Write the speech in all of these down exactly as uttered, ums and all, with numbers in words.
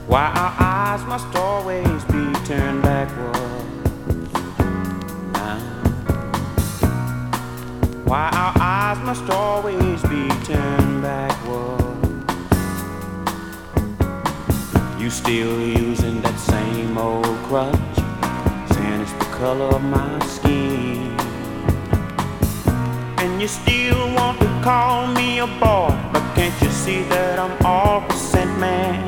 Why our eyes must always be turned backward now. Why our eyes must always be turned backward. You still using that same old crutch, saying it's the color of my skin. And you still want to call me a boy, but can't you see that I'm all percent man?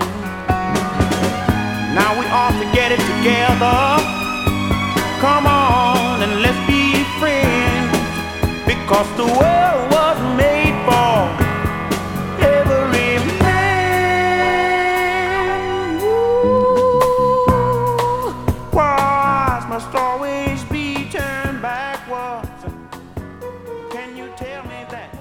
Now we ought to get it together. Come on and let's be friends, because the world was made for every man. Ooh, wise must always be turned backwards. Can you tell me that?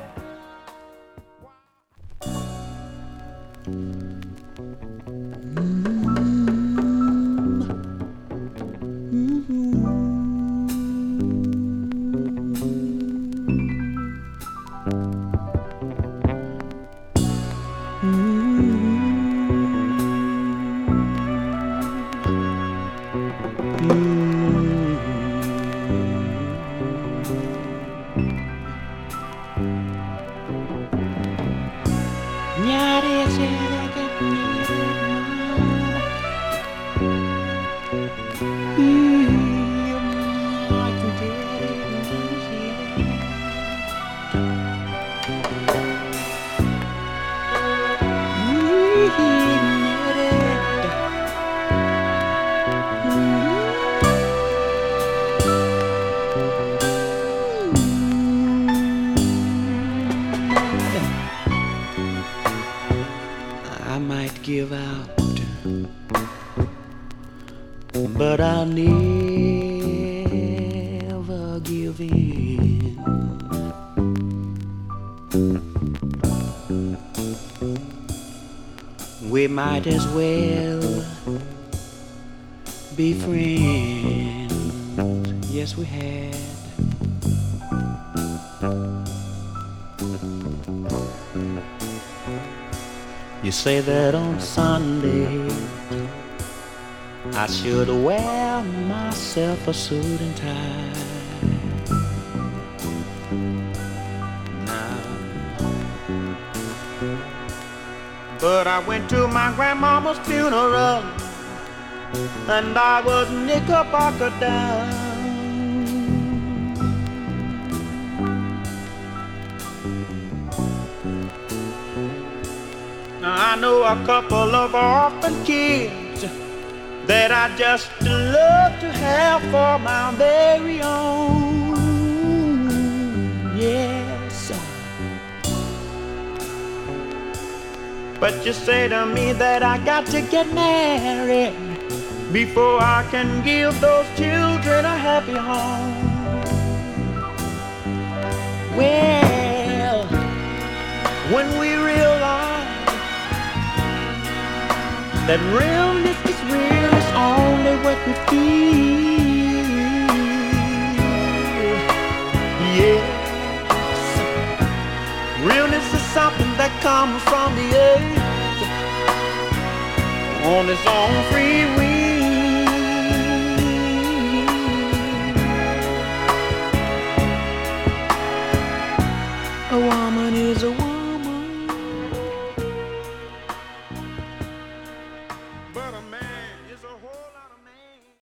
I might give out, but I'll never give in. We might as well be friends. Yes, we had. You say that on Sunday I should wear myself a suit and tie. Now, but I went to my grandmama's funeral and I was knickerbocker down. I know a couple of orphan kids that I just love to have for my very own. Yes. But you say to me that I got to get married before I can give those children a happy home. Well, when we realize that realness is real, it's only what we feel. Yes, realness is something that comes from the earth on its own free will. A woman is a woman.